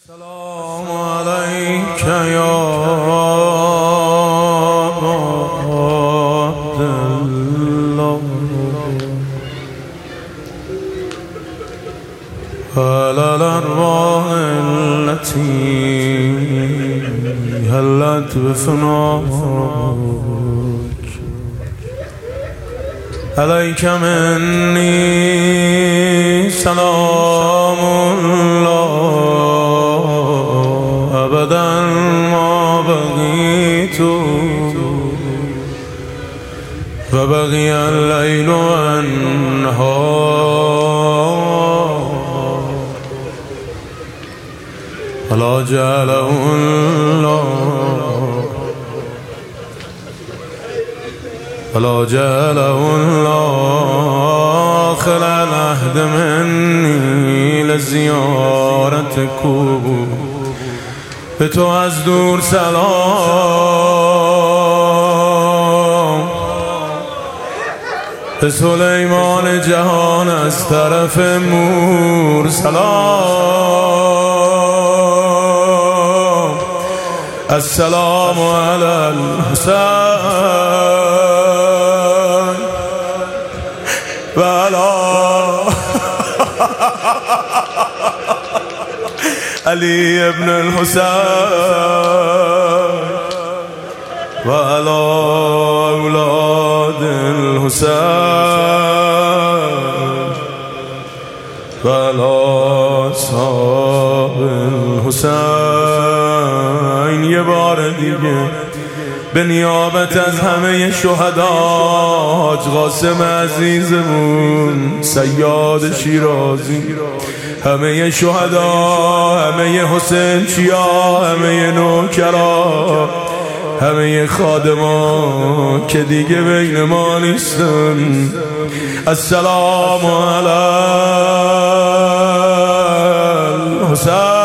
السلام عليك يا عبد الله على الأرواح التي هلت بفناك عليك مني سلام الله أبدا ما بقيت فبقي الليل والنهار ولا جعله الله ولا جعله الله خلى العهد مني لزيارتك به تو از دور سلام به سلیمان جهان از طرف مور سلام السلام علی الحسین و علی علی ابن الحسین و علی اولاد الحسین و علی اصحاب الحسین. یه بار دیگه به نیابت از همه شهدا حاج قاسم عزیزمون، صیاد شیرازی، همه شهدا، همه حسین چیا، همه نوکرا، همه خادمان که دیگه بین ما نیستن، السلام علی الحسین